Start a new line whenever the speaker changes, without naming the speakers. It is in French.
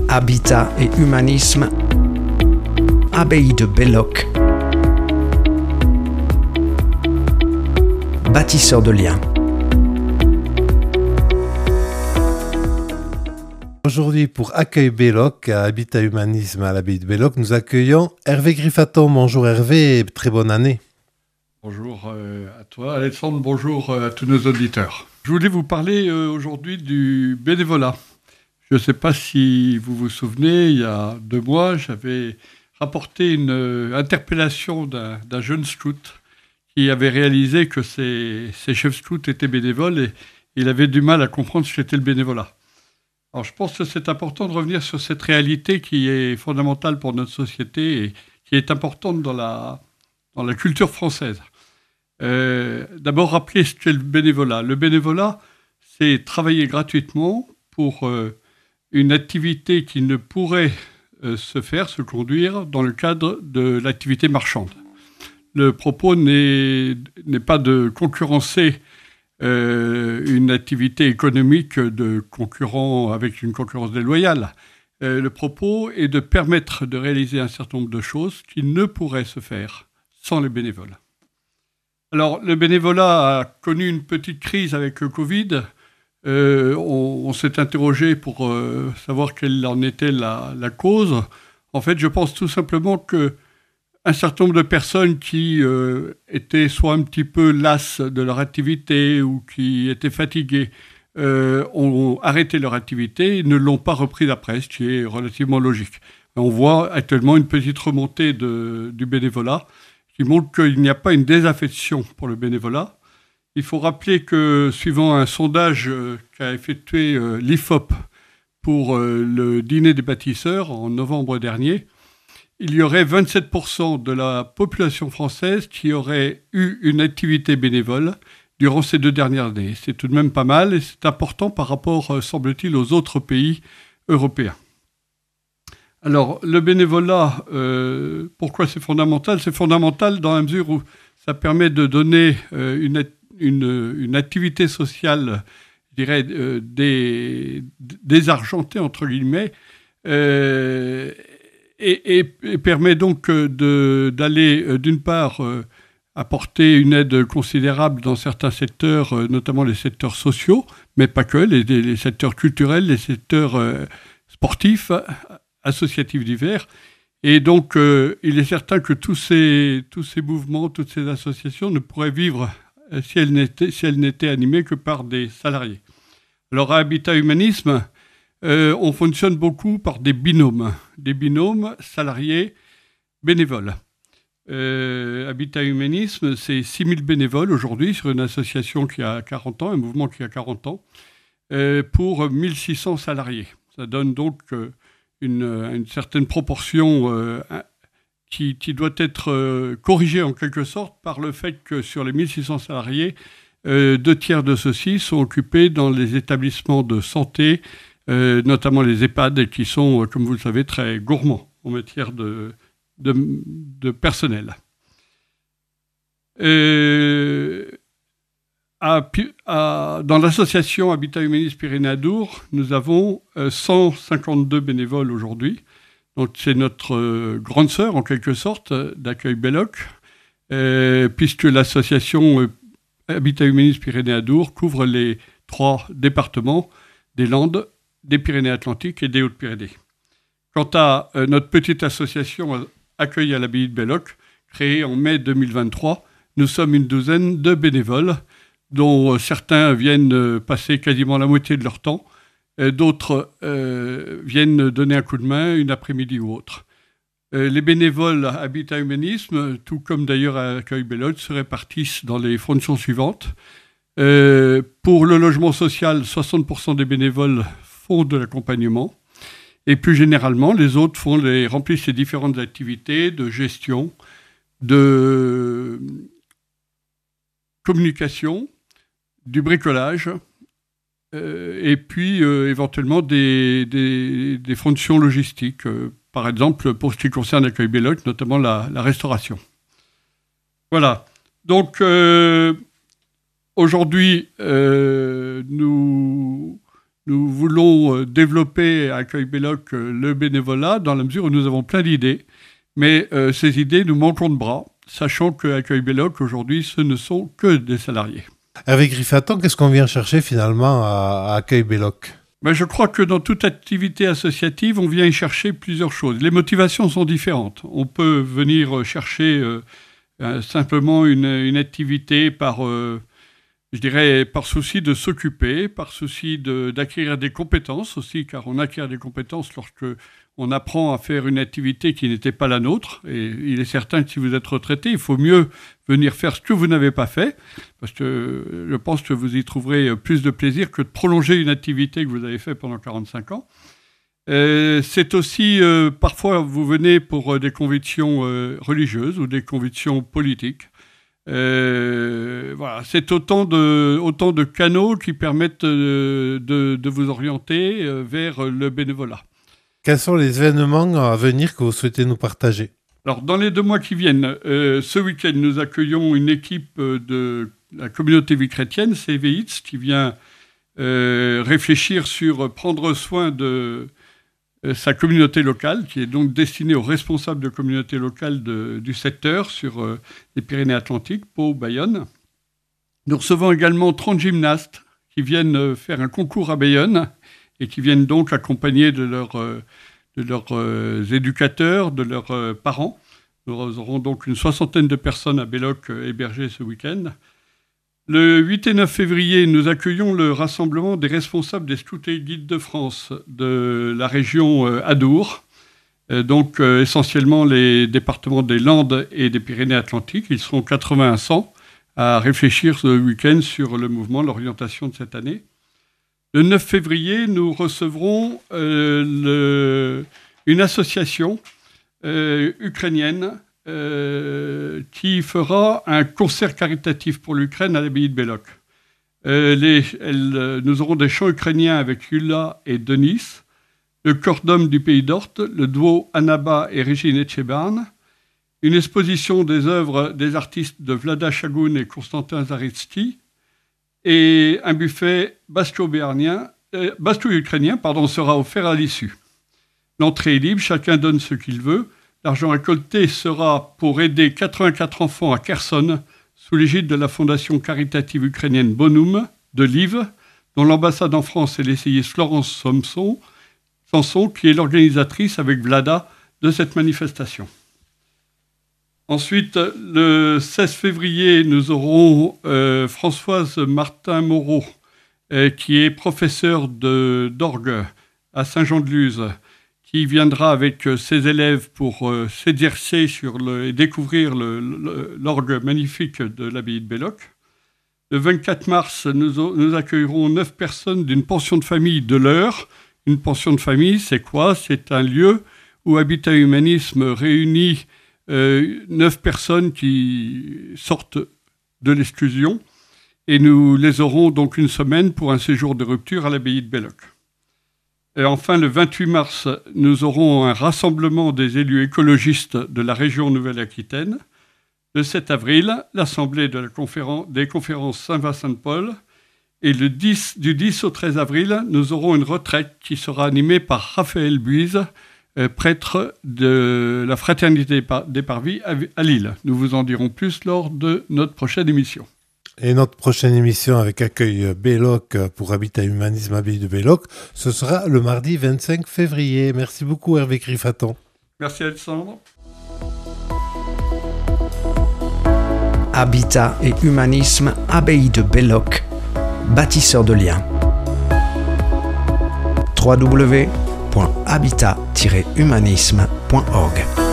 Habitat et humanisme, abbaye de Belloc, bâtisseur de liens.
Aujourd'hui, pour Accueil Belloc, à Habitat Humanisme à l'abbaye de Belloc, nous accueillons Hervé Griffaton. Bonjour Hervé et très bonne année.
Bonjour à toi Alexandre, bonjour à tous nos auditeurs. Je voulais vous parler aujourd'hui du bénévolat. Je ne sais pas si vous vous souvenez, il y a 2 mois, j'avais rapporté une interpellation d'un jeune scout qui avait réalisé que ses chefs scouts étaient bénévoles et il avait du mal à comprendre ce qu'était le bénévolat. Alors je pense que c'est important de revenir sur cette réalité qui est fondamentale pour notre société et qui est importante dans la culture française. D'abord, rappeler ce qu'est le bénévolat. Le bénévolat, c'est travailler gratuitement pour une activité qui ne pourrait se conduire dans le cadre de l'activité marchande. Le propos n'est pas de concurrencer une activité économique de concurrents avec une concurrence déloyale. Le propos est de permettre de réaliser un certain nombre de choses qui ne pourraient se faire sans les bénévoles. Alors, le bénévolat a connu une petite crise avec le Covid. On s'est interrogé pour savoir quelle en était la cause. En fait, je pense tout simplement qu'un certain nombre de personnes qui étaient soit un petit peu lasses de leur activité ou qui étaient fatiguées ont arrêté leur activité et ne l'ont pas reprise après, ce qui est relativement logique. On voit actuellement une petite remontée du bénévolat qui montre qu'il n'y a pas une désaffection pour le bénévolat. Il faut rappeler que, suivant un sondage qu'a effectué l'IFOP pour le dîner des bâtisseurs en novembre dernier, il y aurait 27% de la population française qui aurait eu une activité bénévole durant ces 2 dernières années. C'est tout de même pas mal et c'est important par rapport, semble-t-il, aux autres pays européens. Alors, le bénévolat, pourquoi c'est fondamental ? C'est fondamental dans la mesure où ça permet de donner une activité sociale, je dirais, désargentée, entre guillemets, et permet donc d'aller, d'une part, apporter une aide considérable dans certains secteurs, notamment les secteurs sociaux, mais pas que, les secteurs culturels, les secteurs sportifs, associatifs divers. Et donc, il est certain que tous ces mouvements, toutes ces associations ne pourraient vivre si elles n'étaient animées que par des salariés. Alors, à Habitat Humanisme, on fonctionne beaucoup par des binômes salariés bénévoles. Habitat Humanisme, c'est 6000 bénévoles aujourd'hui sur une association qui a 40 ans, un mouvement qui a 40 ans, pour 1600 salariés. Ça donne donc une certaine proportion qui doit être corrigée en quelque sorte par le fait que sur les 1600 salariés, 2 tiers de ceux-ci sont occupés dans les établissements de santé, notamment les EHPAD, qui sont, comme vous le savez, très gourmands en matière de personnel. Dans l'association Habitat Humanisme Pyrénées-Adour, nous avons 152 bénévoles aujourd'hui. Donc c'est notre grande sœur, en quelque sorte, d'Accueil Belloc, puisque l'association Habitat Humanisme Pyrénées-Adour couvre les 3 départements des Landes, des Pyrénées-Atlantiques et des Hautes-Pyrénées. Quant à notre petite association Accueil à l'abbaye de Belloc, créée en mai 2023, nous sommes une douzaine de bénévoles, dont certains viennent passer quasiment la moitié de leur temps, d'autres viennent donner un coup de main une après-midi ou autre. Les bénévoles à Habitat Humanisme, tout comme d'ailleurs à Accueil Belloc, se répartissent dans les fonctions suivantes. Pour le logement social, 60% des bénévoles font de l'accompagnement. Et plus généralement, les autres remplissent les différentes activités de gestion, de communication, du bricolage, et puis éventuellement des fonctions logistiques. Par exemple, pour ce qui concerne Accueil Belloc, notamment la restauration. Voilà. Donc, aujourd'hui, nous Nous voulons développer à Accueil Belloc le bénévolat dans la mesure où nous avons plein d'idées. Mais ces idées, nous manquons de bras, sachant qu'à Accueil Belloc, aujourd'hui, ce ne sont que des salariés.
Hervé Griffaton, qu'est-ce qu'on vient chercher finalement à Accueil Belloc ?
Je crois que dans toute activité associative, on vient y chercher plusieurs choses. Les motivations sont différentes. On peut venir chercher simplement une activité par souci de s'occuper, par souci d'acquérir des compétences aussi, car on acquiert des compétences lorsque on apprend à faire une activité qui n'était pas la nôtre. Et il est certain que si vous êtes retraité, il faut mieux venir faire ce que vous n'avez pas fait, parce que je pense que vous y trouverez plus de plaisir que de prolonger une activité que vous avez faite pendant 45 ans. C'est aussi, parfois, vous venez pour des convictions religieuses ou des convictions politiques. Voilà, c'est autant de canaux qui permettent de vous orienter vers le bénévolat.
Quels sont les événements à venir que vous souhaitez nous partager ?
Alors, dans les 2 mois qui viennent, ce week-end, nous accueillons une équipe de la communauté vie chrétienne, CVX, qui vient réfléchir sur prendre soin de sa communauté locale, qui est donc destinée aux responsables de communautés locales du secteur sur les Pyrénées-Atlantiques, Pau, Bayonne. Nous recevons également 30 gymnastes qui viennent faire un concours à Bayonne et qui viennent donc accompagnés de leurs éducateurs, de leurs parents. Nous aurons donc une 60aine de personnes à Belloc hébergées ce week-end. Le 8 et 9 février, nous accueillons le rassemblement des responsables des Scouts et Guides de France de la région Adour, donc essentiellement les départements des Landes et des Pyrénées-Atlantiques. Ils seront 80 à 100 à réfléchir ce week-end sur le mouvement, l'orientation de cette année. Le 9 février, nous recevrons une association ukrainienne qui fera un concert caritatif pour l'Ukraine à l'abbaye de Belloc. Nous aurons des chants ukrainiens avec Yula et Denis, le chor d'hommes du pays d'Orte, le duo Anaba et Régine Etchebarn, une exposition des œuvres des artistes de Vlada Chagoun et Constantin Zaritsky, et un buffet basto-ukrainien sera offert à l'issue. L'entrée est libre, chacun donne ce qu'il veut. L'argent récolté sera pour aider 84 enfants à Kherson, sous l'égide de la fondation caritative ukrainienne Bonum de Lviv, dont l'ambassade en France est l'essayiste Florence Sanson, qui est l'organisatrice avec Vlada de cette manifestation. Ensuite, le 16 février, nous aurons Françoise Martin-Moreau, qui est professeure d'orgue à Saint-Jean-de-Luz, qui viendra avec ses élèves pour s'exercer et découvrir l'orgue magnifique de l'abbaye de Belloc. Le 24 mars, nous accueillerons 9 personnes d'une pension de famille de l'Eure. Une pension de famille, c'est quoi ? C'est un lieu où Habitat Humanisme réunit 9 personnes qui sortent de l'exclusion, et nous les aurons donc une semaine pour un séjour de rupture à l'abbaye de Belloc. Et enfin, le 28 mars, nous aurons un rassemblement des élus écologistes de la région Nouvelle-Aquitaine. Le 7 avril, l'assemblée des conférences Saint-Vincent-de-Paul. Et du 10 au 13 avril, nous aurons une retraite qui sera animée par Raphaël Buise, prêtre de la Fraternité des Parvis à Lille. Nous vous en dirons plus lors de notre prochaine émission.
Et notre prochaine émission avec Accueil Belloc pour Habitat Humanisme Abbaye de Belloc, ce sera le mardi 25 février. Merci beaucoup Hervé Griffaton.
Merci Alexandre.
Habitat et Humanisme Abbaye de Belloc, bâtisseur de liens. www.habitat-humanisme.org